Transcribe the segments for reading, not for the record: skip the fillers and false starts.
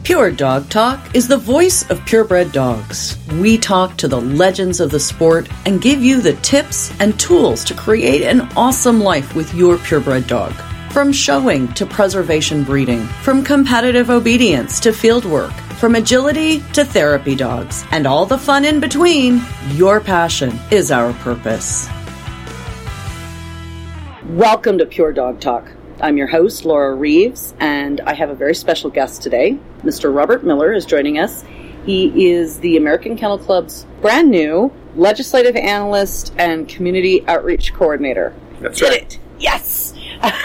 Pure Dog Talk is the voice of purebred dogs. We talk to the legends of the sport and give you the tips and tools to create an awesome life with your purebred dog. From showing to preservation breeding, from competitive obedience to field work, from agility to therapy dogs, and all the fun in between, your passion is our purpose. Welcome to Pure Dog Talk. I'm your host, Laura Reeves, and I have a very special guest today. Mr. Robert Miller is joining us. He is the American Kennel Club's brand new legislative analyst and community outreach coordinator. That's right. Did it! Yes!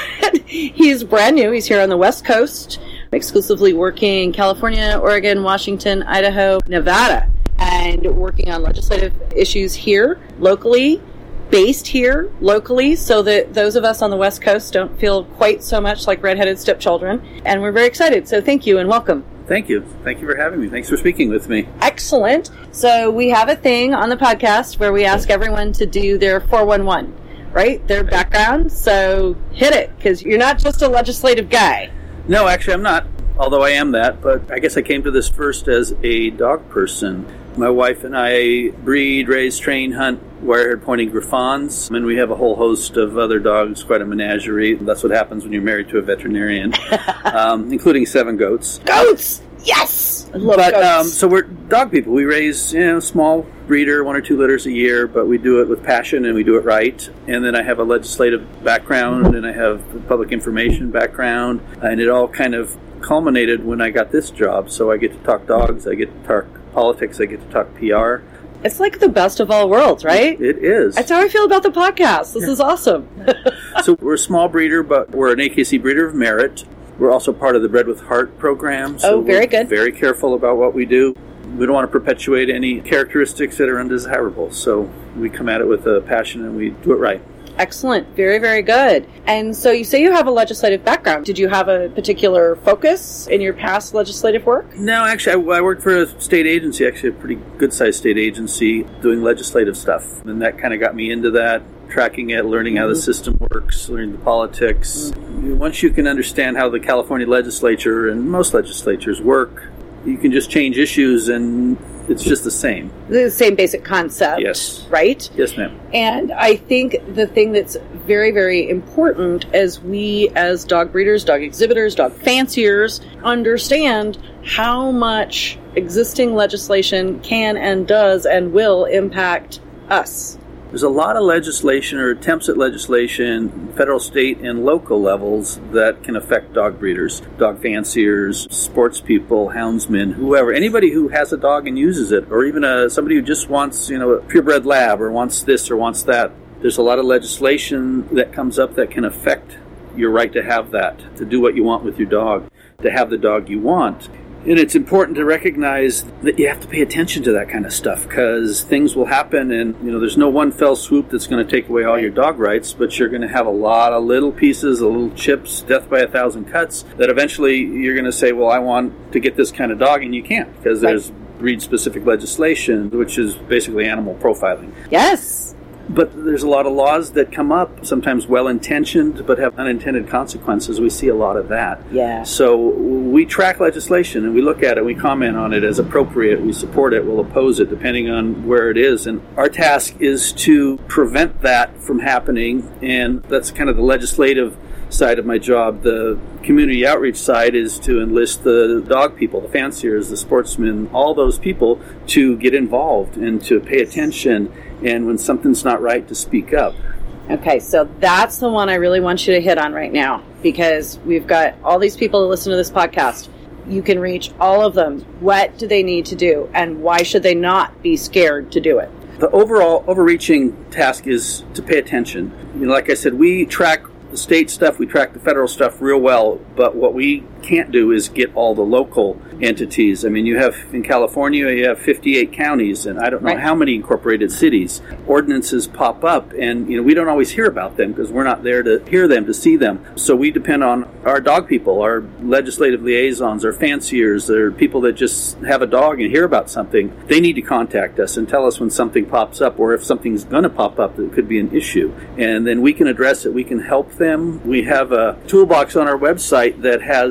He's brand new. He's here on the West Coast, exclusively working in California, Oregon, Washington, Idaho, Nevada, and working on legislative issues here, locally, based here locally, so that those of us on the West Coast don't feel quite so much like redheaded stepchildren. And we're very excited. So thank you and welcome. Thank you. Thank you for having me. Thanks for speaking with me. Excellent. So we have a thing on the podcast where we ask everyone to do their 411, right? Their background. So hit it, because you're not just a legislative guy. No, actually I'm not, although I am that, but I guess I came to this first as a dog person. My wife and I breed, raise, train, hunt wire-haired pointing Griffons, and we have a whole host of other dogs, quite a menagerie. That's what happens when you're married to a veterinarian, including 7 goats. Goats! Yes! I love goats. So we're dog people. We raise, small breeder, 1 or 2 litters a year, but we do it with passion and we do it right. And then I have a legislative background and I have a public information background, and it all kind of culminated when I got this job. So I get to talk dogs, I get to talk politics, I get to talk PR. It's like the best of all worlds, right? It is. That's how I feel about the podcast. This is awesome. So we're a small breeder, but we're an AKC Breeder of Merit. We're also part of the Bred with Heart program. So very good. We're very careful about what we do. We don't want to perpetuate any characteristics that are undesirable. So we come at it with a passion and we do it right. Excellent. Very, very good. And so you say you have a legislative background. Did you have a particular focus in your past legislative work? No, actually, I worked for a state agency, actually a pretty good-sized state agency, doing legislative stuff. And that kind of got me into that, tracking it, learning how the system works, learning the politics. Once you can understand how the California legislature and most legislatures work, you can just change issues and it's just the same. The same basic concept. Yes. Right? Yes, ma'am. And I think the thing that's very, very important as we, as dog breeders, dog exhibitors, dog fanciers, understand how much existing legislation can and does and will impact us. There's a lot of legislation or attempts at legislation, federal, state, and local levels that can affect dog breeders, dog fanciers, sports people, houndsmen, whoever. Anybody who has a dog and uses it, or even somebody who just wants, a purebred lab or wants this or wants that. There's a lot of legislation that comes up that can affect your right to have that, to do what you want with your dog, to have the dog you want. And it's important to recognize that you have to pay attention to that kind of stuff because things will happen and, there's no one fell swoop that's going to take away all your dog rights, but you're going to have a lot of little pieces, little chips, death by 1,000 cuts that eventually you're going to say, well, I want to get this kind of dog, and you can't because there's breed-specific legislation, which is basically animal profiling. Yes. But there's a lot of laws that come up, sometimes well-intentioned, but have unintended consequences. We see a lot of that. Yeah. So we track legislation, and we look at it, we comment on it as appropriate, we support it, we'll oppose it, depending on where it is. And our task is to prevent that from happening, and that's kind of the legislative side of my job. The community outreach side is to enlist the dog people, the fanciers, the sportsmen, all those people to get involved and to pay attention, and when something's not right, to speak up. Okay, so that's the one I really want you to hit on right now, because we've got all these people that listen to this podcast. You can reach all of them. What do they need to do, and why should they not be scared to do it? The overall overreaching task is to pay attention. Like I said, we track the state stuff, we track the federal stuff real well, but what we can't do is get all the local entities. I mean, you have, in California, you have 58 counties, and I don't know how many incorporated cities. Ordinances pop up, and we don't always hear about them because we're not there to hear them, to see them. So we depend on our dog people, our legislative liaisons, our fanciers, or people that just have a dog and hear about something. They need to contact us and tell us when something pops up, or if something's going to pop up that could be an issue. And then we can address it. We can help them. We have a toolbox on our website that has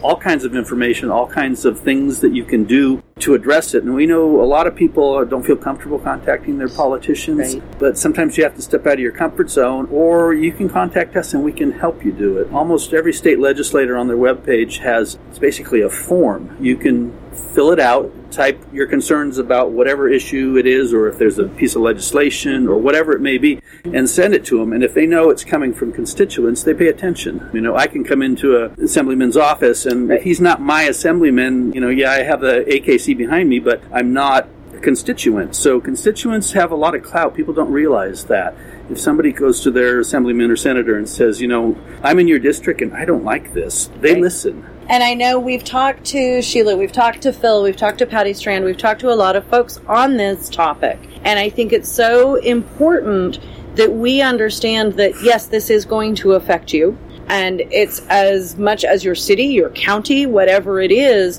all kinds of information, all kinds of things that you can do to address it. And we know a lot of people don't feel comfortable contacting their politicians, right. But sometimes you have to step out of your comfort zone, or you can contact us and we can help you do it. Almost every state legislator on their webpage has, it's basically a form. You can fill it out, type your concerns about whatever issue it is, or if there's a piece of legislation or whatever it may be, and send it to them. And if they know it's coming from constituents, they pay attention. You know, I can come into an assemblyman's office, and if he's not my assemblyman, you know, yeah, I have the AKC behind me, but I'm not a constituent. So constituents have a lot of clout. People don't realize that. If somebody goes to their assemblyman or senator and says, you know, I'm in your district and I don't like this, they listen. And I know we've talked to Sheila, we've talked to Phil, we've talked to Patty Strand, we've talked to a lot of folks on this topic. And I think it's so important that we understand that, yes, this is going to affect you. And it's as much as your city, your county, whatever it is,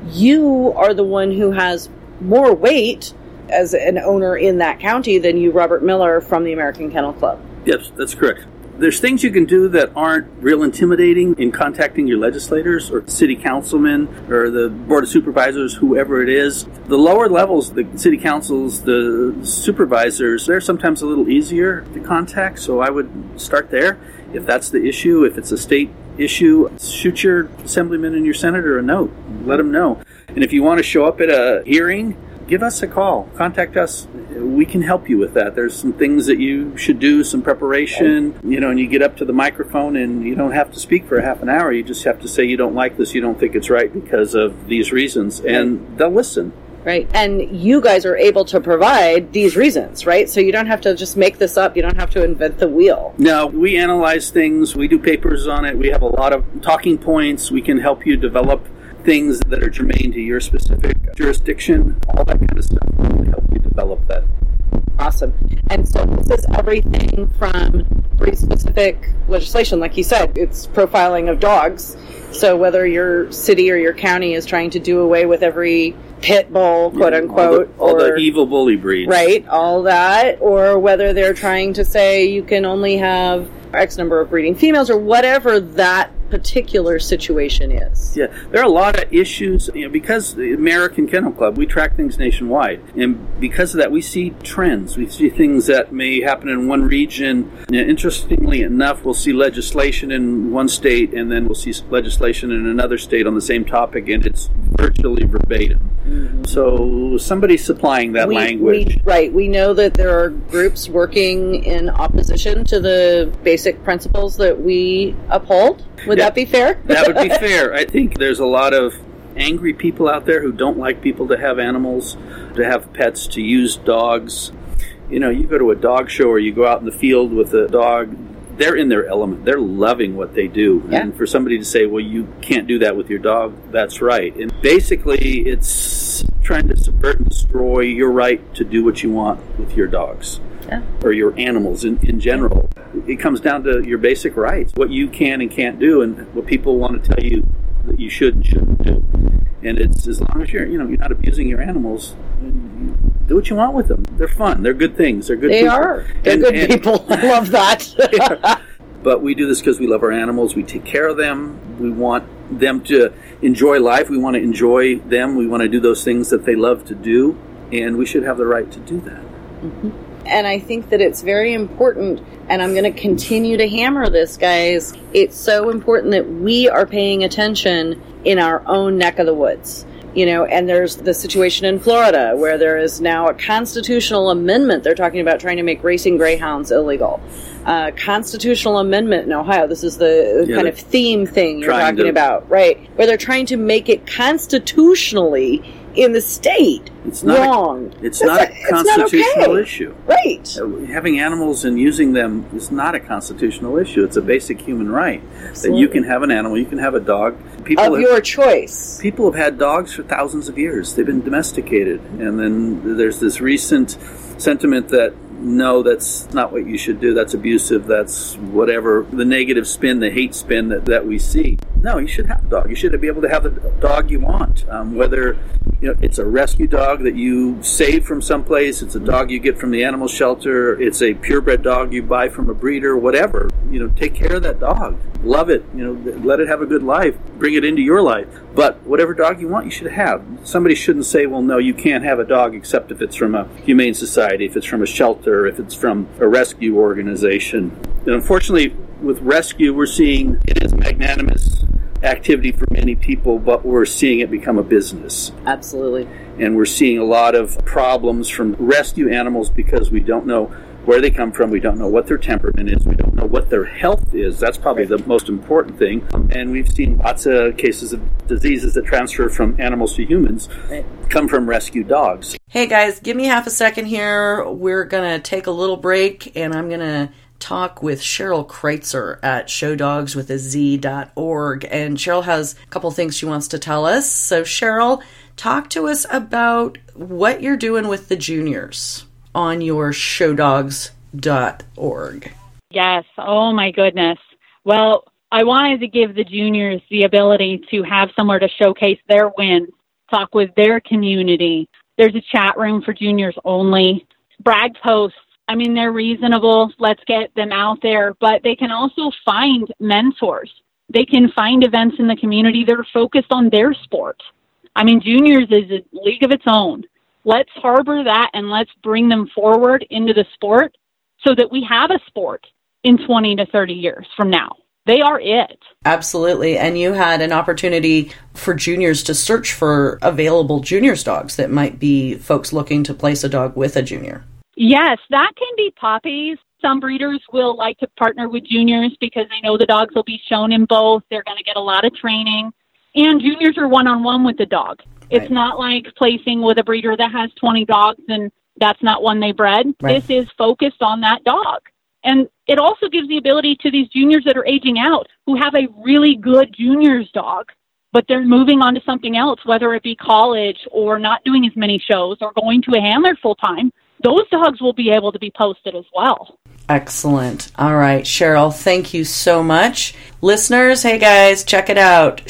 you are the one who has more weight as an owner in that county than you, Robert Miller, from the American Kennel Club. Yes, that's correct. There's things you can do that aren't real intimidating in contacting your legislators or city councilmen or the board of supervisors, whoever it is. The lower levels, the city councils, the supervisors, they're sometimes a little easier to contact, so I would start there. If that's the issue, if it's a state issue, shoot your assemblyman and your senator a note. Let them know. And if you want to show up at a hearing, give us a call. Contact us. We can help you with that. There's some things that you should do, some preparation, you know, and you get up to the microphone and you don't have to speak for a half an hour. You just have to say you don't like this, you don't think it's right because of these reasons, and they'll listen. Right. And you guys are able to provide these reasons, right? So you don't have to just make this up. You don't have to invent the wheel. No, we analyze things. We do papers on it. We have a lot of talking points. We can help you develop things that are germane to your specific jurisdiction, all that kind of stuff. We help you develop that. Awesome. And so this is everything from very specific legislation. Like you said, it's profiling of dogs. So whether your city or your county is trying to do away with every pit bull, quote unquote, all the evil bully breeds. Right, all that, or whether they're trying to say you can only have X number of breeding females or whatever that particular situation is. Yeah, there are a lot of issues, you know, because the American Kennel Club, we track things nationwide, and because of that, we see trends. We see things that may happen in one region. And interestingly enough, we'll see legislation in one state, and then we'll see legislation in another state on the same topic, and it's virtually verbatim. Mm-hmm. So somebody's supplying that language. We know that there are groups working in opposition to the basic principles that we uphold. Would that be fair? That would be fair. I think there's a lot of angry people out there who don't like people to have animals, to have pets, to use dogs. You know, you go to a dog show or you go out in the field with a dog, they're in their element. They're loving what they do. Yeah. And for somebody to say, well, you can't do that with your dog, that's right. And basically, it's trying to subvert and destroy your right to do what you want with your dogs. Yeah. Or your animals in general. It comes down to your basic rights, what you can and can't do, and what people want to tell you that you should and shouldn't do. And it's as long as you're not abusing your animals, do what you want with them. They're fun. They're good things. They're good people. They are. They're good people. I love that. Yeah. But we do this because we love our animals. We take care of them. We want them to enjoy life. We want to enjoy them. We want to do those things that they love to do, and we should have the right to do that. Mm-hmm. And I think that it's very important, and I'm going to continue to hammer this, guys. It's so important that we are paying attention in our own neck of the woods. You know, and there's the situation in Florida where there is now a constitutional amendment. They're talking about trying to make racing greyhounds illegal. Constitutional amendment in Ohio. This is the kind of theme thing you're talking about, right? Where they're trying to make it constitutionally in the state wrong. It's not a constitutional issue. Right. Having animals and using them is not a constitutional issue. It's a basic human right. Absolutely. That you can have an animal, you can have a dog. Your choice. People have had dogs for thousands of years. They've been domesticated. And then there's this recent sentiment that, no, that's not what you should do. That's abusive. That's whatever. The negative spin, the hate spin that we see. No, you should have a dog. You should be able to have the dog you want, whether it's a rescue dog that you save from someplace, it's a dog you get from the animal shelter, it's a purebred dog you buy from a breeder, whatever. Take care of that dog. Love it. Let it have a good life. Bring it into your life. But whatever dog you want, you should have. Somebody shouldn't say, well, no, you can't have a dog except if it's from a humane society, if it's from a shelter, if it's from a rescue organization. And unfortunately, with rescue, we're seeing it is magnanimous activity for many people, but we're seeing it become a business. Absolutely. And we're seeing a lot of problems from rescue animals because we don't know where they come from, we don't know what their temperament is, we don't know what their health is. That's probably the most important thing. And we've seen lots of cases of diseases that transfer from animals to humans come from rescue dogs. Hey guys, give me half a second here. We're going to take a little break, and I'm going to talk with Cheryl Kreitzer at showdogswithaz.org. And Cheryl has a couple things she wants to tell us. So Cheryl, talk to us about what you're doing with the juniors on your showdogs.org. Yes. Oh my goodness. Well, I wanted to give the juniors the ability to have somewhere to showcase their wins, talk with their community. There's a chat room for juniors only. Brag posts. I mean, they're reasonable. Let's get them out there. But they can also find mentors. They can find events in the community that are focused on their sport. I mean, juniors is a league of its own. Let's harbor that and let's bring them forward into the sport so that we have a sport in 20 to 30 years from now. They are it. Absolutely. And you had an opportunity for juniors to search for available juniors dogs that might be folks looking to place a dog with a junior. Yes, that can be puppies. Some breeders will like to partner with juniors because they know the dogs will be shown in both. They're going to get a lot of training. And juniors are one-on-one with the dog. It's not like placing with a breeder that has 20 dogs and that's not one they bred. Right. This is focused on that dog. And it also gives the ability to these juniors that are aging out who have a really good juniors dog, but they're moving on to something else, whether it be college or not doing as many shows or going to a handler full time. Those dogs will be able to be posted as well. Excellent. All right, Cheryl, thank you so much. Listeners, hey guys, check it out.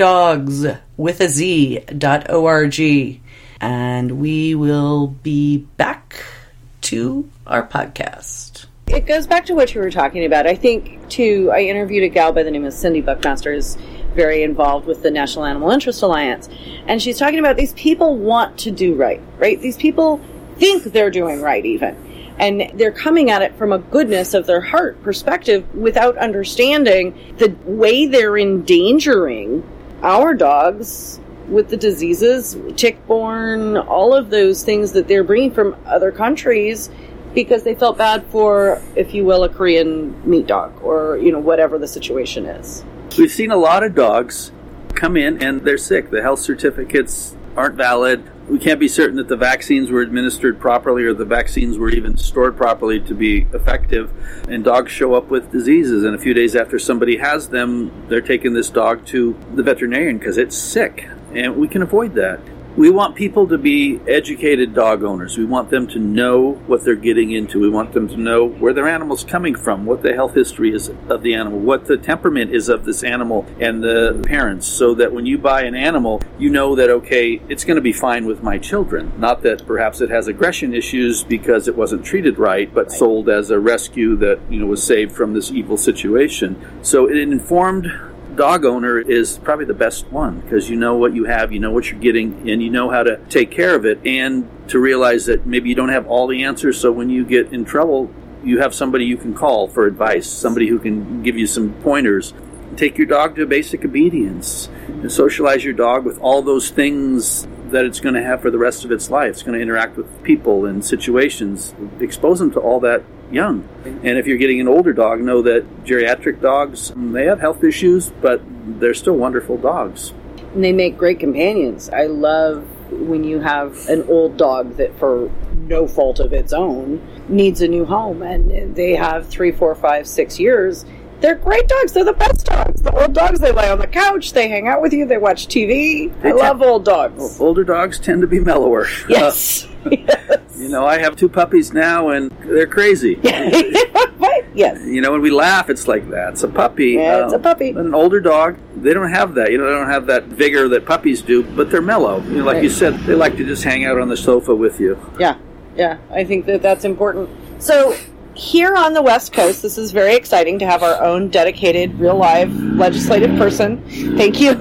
showdogswithaz.org. And we will be back to our podcast. It goes back to what you were talking about. I think, too, I interviewed a gal by the name of Cindy Buckmaster, who's very involved with the National Animal Interest Alliance. And she's talking about these people want to do right? These people think they're doing right even. And they're coming at it from a goodness of their heart perspective without understanding the way they're endangering our dogs with the diseases, tick-borne, all of those things that they're bringing from other countries because they felt bad for, if you will, a Korean meat dog or, whatever the situation is. We've seen a lot of dogs come in and they're sick. The health certificates aren't valid. We can't be certain that the vaccines were administered properly or the vaccines were even stored properly to be effective. And dogs show up with diseases. And a few days after somebody has them, they're taking this dog to the veterinarian because it's sick. And we can avoid that. We want people to be educated dog owners. We want them to know what they're getting into. We want them to know where their animal's coming from, what the health history is of the animal, what the temperament is of this animal and the parents, so that when you buy an animal, you know that, okay, it's going to be fine with my children. Not that perhaps it has aggression issues because it wasn't treated right, but sold as a rescue that, was saved from this evil situation. So an informed dog owner is probably the best one because you know what you have, you know what you're getting, and you know how to take care of it, and to realize that maybe you don't have all the answers, so when you get in trouble, you have somebody you can call for advice, somebody who can give you some pointers. Take your dog to basic obedience and socialize your dog with all those things that it's going to have for the rest of its life. It's going to interact with people and situations. Expose them to all that young. And if you're getting an older dog, know that geriatric dogs, they have health issues, but they're still wonderful dogs. And they make great companions. I love when you have an old dog that, for no fault of its own, needs a new home, and they have 3, 4, 5, 6 years. They're great dogs. They're the best dogs. The old dogs, they lie on the couch, they hang out with you, they watch TV. I love old dogs. Older dogs tend to be mellower. Yes. Yes. I have 2 puppies now, and they're crazy. Right. Yes. When we laugh, it's like that. It's a puppy. Yeah, it's a puppy. An older dog, they don't have that. They don't have that vigor that puppies do, but they're mellow. Like you said, they like to just hang out on the sofa with you. Yeah. I think that's important. So here on the West Coast, this is very exciting to have our own dedicated, real live legislative person. Thank you.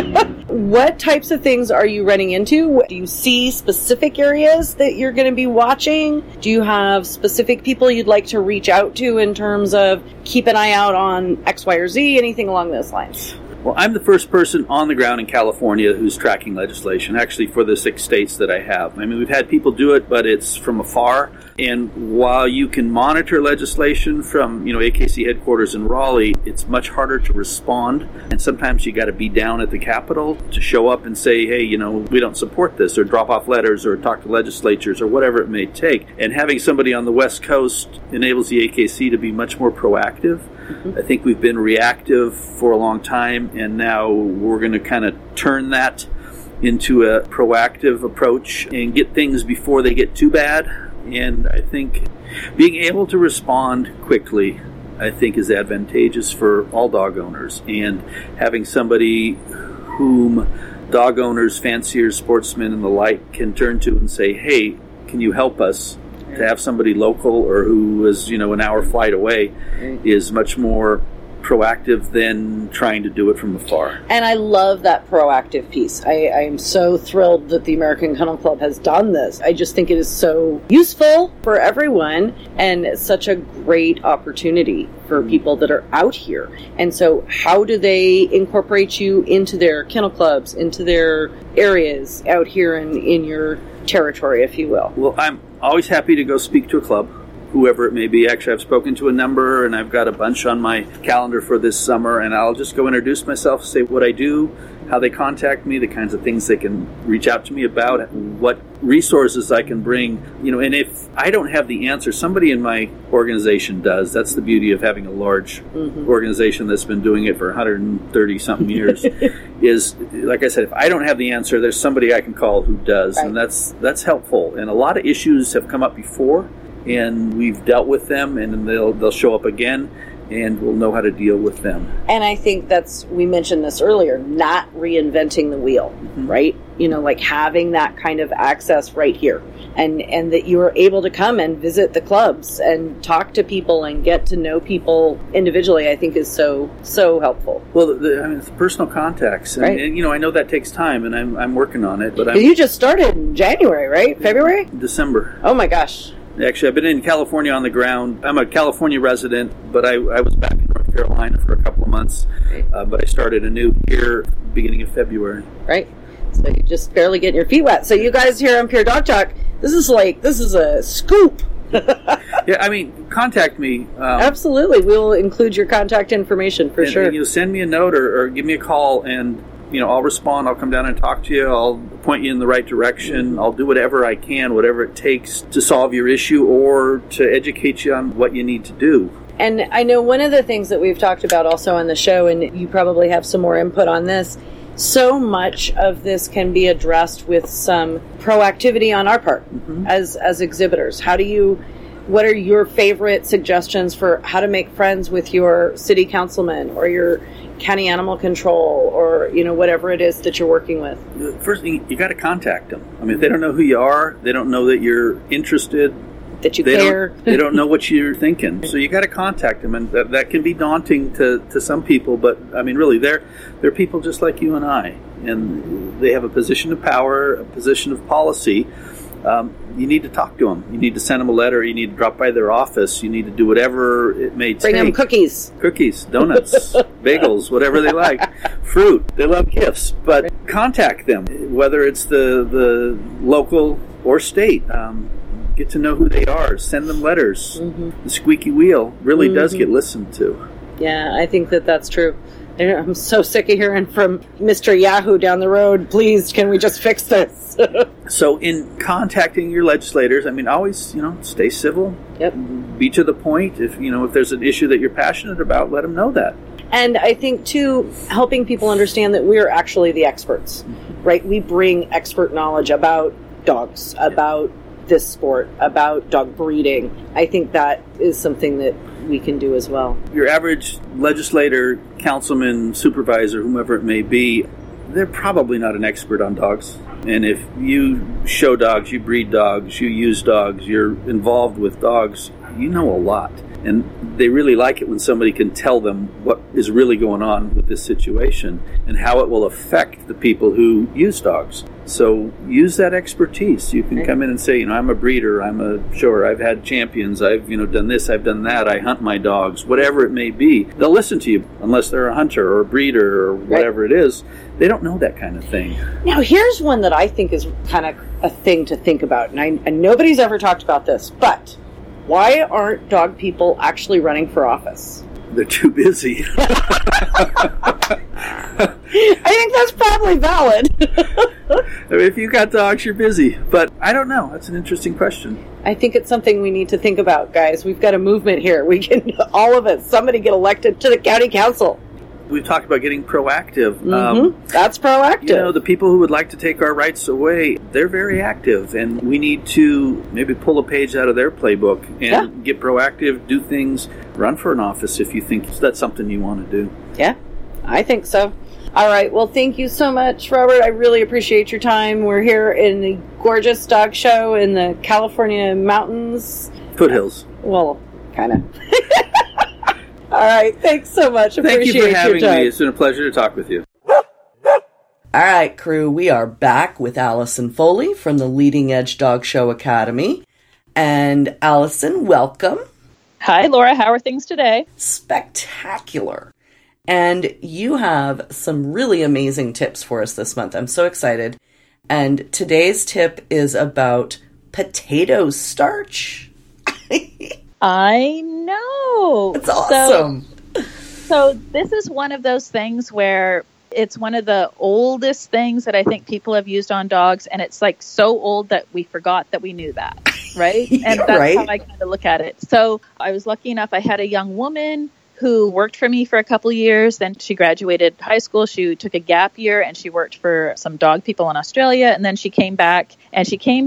What types of things are you running into? Do you see specific areas that you're going to be watching? Do you have specific people you'd like to reach out to in terms of keep an eye out on X, Y, or Z, anything along those lines? Well, I'm the first person on the ground in California who's tracking legislation, actually for the 6 states that I have. I mean, we've had people do it, but it's from afar. And while you can monitor legislation from, AKC headquarters in Raleigh, it's much harder to respond. And sometimes you got to be down at the Capitol to show up and say, hey, we don't support this, or drop off letters, or talk to legislatures, or whatever it may take. And having somebody on the West Coast enables the AKC to be much more proactive. I think we've been reactive for a long time, and now we're going to kind of turn that into a proactive approach and get things before they get too bad. And I think being able to respond quickly, I think, is advantageous for all dog owners. And having somebody whom dog owners, fanciers, sportsmen, and the like can turn to and say, hey, can you help us? To have somebody local or who is, an hour flight away is much more proactive than trying to do it from afar. And I love that proactive piece. I am so thrilled that the American Kennel Club has done this. I just think it is so useful for everyone, and it's such a great opportunity for people that are out here. And so how do they incorporate you into their kennel clubs, into their areas out here in your territory, if you will? Well, I'm always happy to go speak to a club, whoever it may be. Actually, I've spoken to a number, and I've got a bunch on my calendar for this summer, and I'll just go introduce myself, say what I do, how they contact me, the kinds of things they can reach out to me about, what resources I can bring. And if I don't have the answer, somebody in my organization does. That's the beauty of having a large organization that's been doing it for 130-something years, is, like I said, if I don't have the answer, there's somebody I can call who does, right. And that's helpful. And a lot of issues have come up before, and we've dealt with them, and they'll show up again, and we'll know how to deal with them. And I think we mentioned this earlier, not reinventing the wheel, right? Like having that kind of access right here, and that you are able to come and visit the clubs and talk to people and get to know people individually, I think is so helpful. Well, it's personal contacts, and, right. and I know that takes time, and I'm working on it. But you just started in January, right? February? December. Oh my gosh. Actually, I've been in California on the ground. I'm a California resident, but I was back in North Carolina for a couple of months. But I started anew here beginning of February. Right. So you just barely get your feet wet. So you guys here on Pure Dog Talk, this is a scoop. Yeah, contact me. Absolutely. We'll include your contact information for sure. And send me a note or give me a call, and I'll respond. I'll come down and talk to you. I'll point you in the right direction. I'll do whatever I can, whatever it takes to solve your issue or to educate you on what you need to do. And I know one of the things that we've talked about also on the show, and you probably have some more input on this, so much of this can be addressed with some proactivity on our part as exhibitors. What are your favorite suggestions for how to make friends with your city councilman or your county animal control or, whatever it is that you're working with? First thing, you got to contact them. If they don't know who you are, they don't know that you're interested, that you care. They don't know what you're thinking. So you got to contact them, and that can be daunting to some people. But really, they're people just like you and I, and they have a position of power, a position of policy. You need to talk to them. You need to send them a letter. You need to drop by their office. You need to do whatever it may take. Bring them cookies, donuts, bagels, whatever they like, fruit. They love gifts. But contact them, whether it's the local or state. Get to know who they are. Send them letters. The squeaky wheel really does get listened to. Yeah, I think that's true. I'm so sick of hearing from Mr. Yahoo down the road. Please, can we just fix this? So in contacting your legislators, always, stay civil. Yep. Be to the point. If there's an issue that you're passionate about, let them know that. And I think, too, helping people understand that we're actually the experts, right? We bring expert knowledge about dogs, about this sport, about dog breeding. I think that is something that we can do as well. Your average legislator, councilman, supervisor, whomever it may be, they're probably not an expert on dogs. And if you show dogs, you breed dogs, you use dogs, you're involved with dogs, you know a lot. And they really like it when somebody can tell them what is really going on with this situation and how it will affect the people who use dogs. So use that expertise. You can come in and say, I'm a breeder, I'm a shower, I've had champions, I've done this, I've done that, I hunt my dogs, whatever it may be. They'll listen to you unless they're a hunter or a breeder or whatever it is. They don't know that kind of thing. Now, here's one that I think is kind of a thing to think about, and nobody's ever talked about this, but why aren't dog people actually running for office? They're too busy. I think that's probably valid. If you got dogs, you're busy. But I don't know. That's an interesting question. I think it's something we need to think about, guys. We've got a movement here. We can, all of us, somebody get elected to the county council. We've talked about getting proactive. That's proactive. The people who would like to take our rights away, they're very active, and we need to maybe pull a page out of their playbook and get proactive, do things, run for an office if you think that's something you want to do. Yeah, I think so. All right. Well, thank you so much, Robert. I really appreciate your time. We're here in the gorgeous dog show in the California mountains. Foothills. Well, kind of. All right. Thanks so much. Thank you for having me. It's been a pleasure to talk with you. All right, crew. We are back with Allison Foley from the Leading Edge Dog Show Academy. And Allison, welcome. Hi, Laura. How are things today? Spectacular. And you have some really amazing tips for us this month. I'm so excited. And today's tip is about potato starch. I know. It's awesome. So this is one of those things where it's one of the oldest things that I think people have used on dogs. And it's like so old that we forgot that we knew that. Right? And that's how I kind of look at it. So I was lucky enough. I had a young woman who worked for me for a couple of years. Then she graduated high school. She took a gap year and she worked for some dog people in Australia. And then she came back and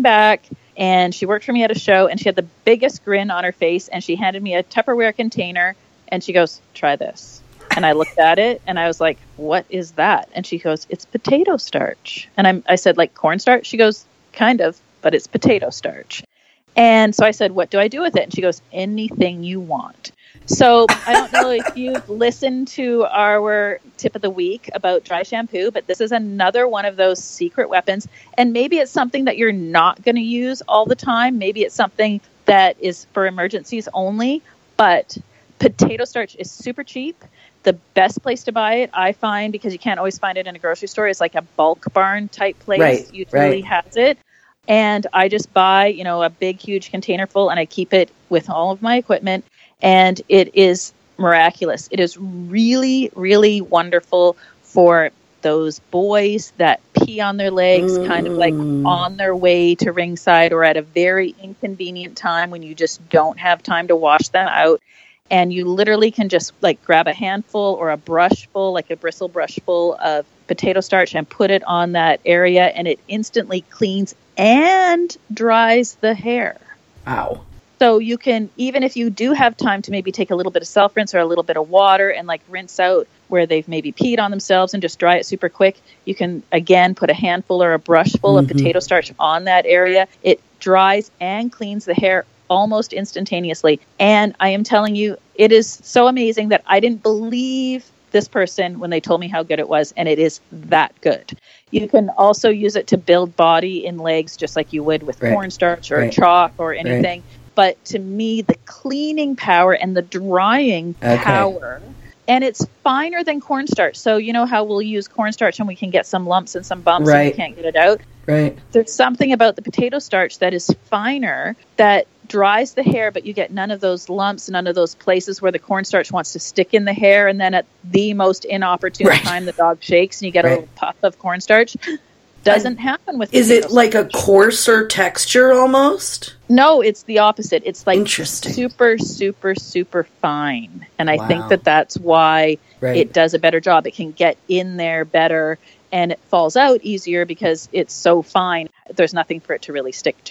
she worked for me at a show and she had the biggest grin on her face. And she handed me a Tupperware container and she goes, "Try this." And I looked at it and I was like, "What is that?" And she goes, "It's potato starch." And I said, "Like cornstarch?" She goes, "Kind of, but it's potato starch." And so I said, "What do I do with it?" And she goes, "Anything you want." So I don't know if you've listened to our tip of the week about dry shampoo, but this is another one of those secret weapons. And maybe it's something that you're not going to use all the time. Maybe it's something that is for emergencies only. But potato starch is super cheap. The best place to buy it, I find, because you can't always find it in a grocery store, is like a Bulk Barn type place. Usually has it. And I just buy, a big, huge container full, and I keep it with all of my equipment. And it is miraculous. It is really, really wonderful for those boys that pee on their legs, kind of like on their way to ringside or at a very inconvenient time when you just don't have time to wash them out. And you literally can just like grab a handful or a brush full, like a bristle brush full of potato starch and put it on that area, and it instantly cleans and dries the hair. Wow. So you can, even if you do have time to maybe take a little bit of self-rinse or a little bit of water and like rinse out where they've maybe peed on themselves and just dry it super quick, you can, again, put a handful or a brush full of potato starch on that area. It dries and cleans the hair almost instantaneously. And I am telling you, it is so amazing that I didn't believe this person when they told me how good it was, and it is that good. You can also use it to build body in legs just like you would with cornstarch or chalk or anything. But to me, the cleaning power and the drying power, and it's finer than cornstarch. So you know how we'll use cornstarch and we can get some lumps and some bumps and we can't get it out? Right. There's something about the potato starch that is finer that dries the hair, but you get none of those lumps, none of those places where the cornstarch wants to stick in the hair. And then at the most inopportune time, the dog shakes and you get a little puff of cornstarch. Doesn't happen with Is it like a coarser texture almost? No, it's the opposite. It's like Interesting. super, super, super fine. And I think that's why it does a better job. It can get in there better and it falls out easier because it's so fine. There's nothing for it to really stick to.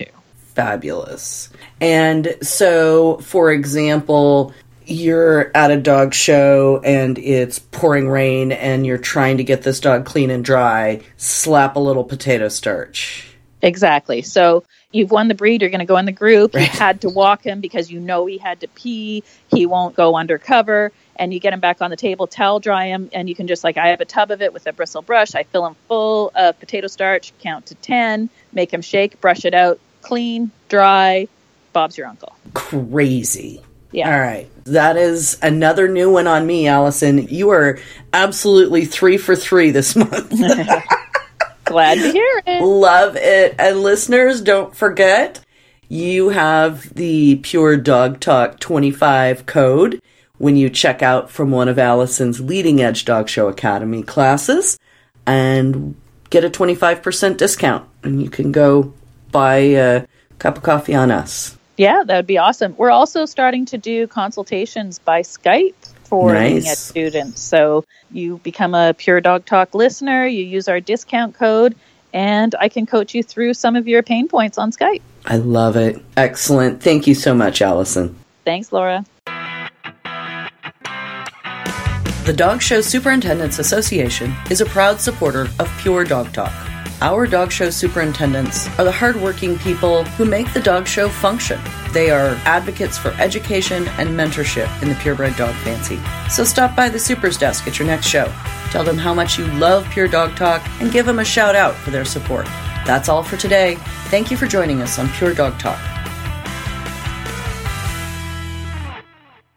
fabulous. And so, for example, you're at a dog show and it's pouring rain and you're trying to get this dog clean and dry, slap a little potato starch. Exactly. So you've won the breed. You're going to go in the group. Right. You had to walk him because you know he had to pee. He won't go undercover. And you get him back on the table, towel dry him, and you can just I have a tub of it with a bristle brush. I fill him full of potato starch, count to 10, make him shake, brush it out, clean, dry. Bob's your uncle. Crazy. Yeah. All right. That is another new one on me, Allison. You are absolutely 3 for 3 this month. Glad to hear it. Love it. And listeners, don't forget, you have the Pure Dog Talk 25 code when you check out from one of Allison's Leading Edge Dog Show Academy classes and get a 25% discount. And you can go buy a cup of coffee on us. Yeah, that would be awesome. We're also starting to do consultations by Skype for Leading Edge students. So you become a Pure Dog Talk listener, you use our discount code, and I can coach you through some of your pain points on Skype. I love it. Excellent. Thank you so much, Allison. Thanks, Laura. The Dog Show Superintendents Association is a proud supporter of Pure Dog Talk. Our dog show superintendents are the hardworking people who make the dog show function. They are advocates for education and mentorship in the purebred dog fancy. So stop by the Super's desk at your next show. Tell them how much you love Pure Dog Talk and give them a shout out for their support. That's all for today. Thank you for joining us on Pure Dog Talk.